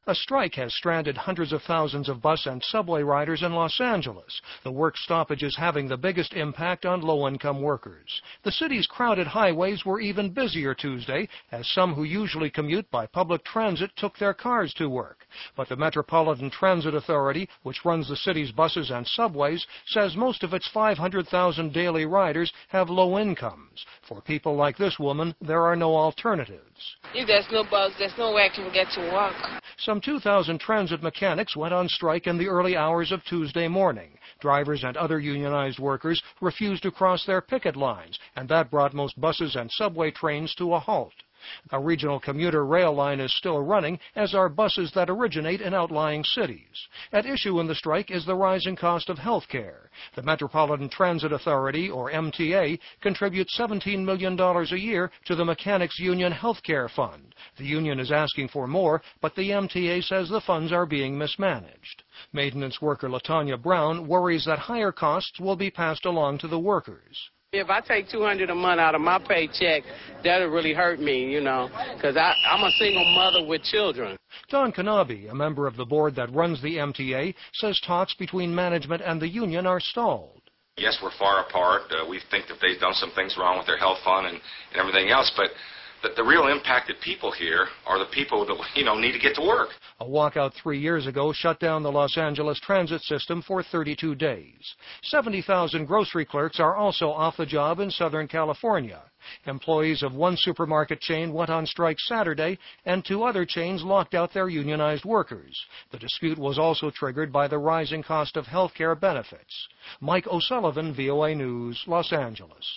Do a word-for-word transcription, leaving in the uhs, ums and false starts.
A strike has stranded hundreds of thousands of bus and subway riders in Los Angeles. The work stoppage is having the biggest impact on low-income workers. The city's crowded highways were even busier Tuesday, as some who usually commute by public transit took their cars to work. But the Metropolitan Transit Authority, which runs the city's buses and subways, says most of its five hundred thousand daily riders have low incomes. For people like this woman, there are no alternatives. If there's no bus, there's no way I can get to work. Some two thousand transit mechanics went on strike in the early hours of Tuesday morning. Drivers and other unionized workers refused to cross their picket lines, and that brought most buses and subway trains to a halt. A regional commuter rail line is still running, as are buses that originate in outlying cities. At issue in the strike is the rising cost of health care. The Metropolitan Transit Authority, or M T A, contributes seventeen million dollars a year to the Mechanics Union Health Care Fund. The union is asking for more, but the M T A says the funds are being mismanaged. Maintenance worker LaTanya Brown worries that higher costs will be passed along to the workers. If I take two hundred dollars a month out of my paycheck, that'll really hurt me, you know, because I'm a single mother with children. Don Kanabe, a member of the board that runs the M T A, says talks between management and the union are stalled. Yes, we're far apart. Uh, we think that they've done some things wrong with their health fund and, and everything else, but the, the real impacted people here are the people that, you know, need to get to work. A walkout three years ago shut down the Los Angeles transit system for thirty-two days. seventy thousand grocery clerks are also off the job in Southern California. Employees of one supermarket chain went on strike Saturday, and two other chains locked out their unionized workers. The dispute was also triggered by the rising cost of health care benefits. Mike O'Sullivan, V O A News, Los Angeles.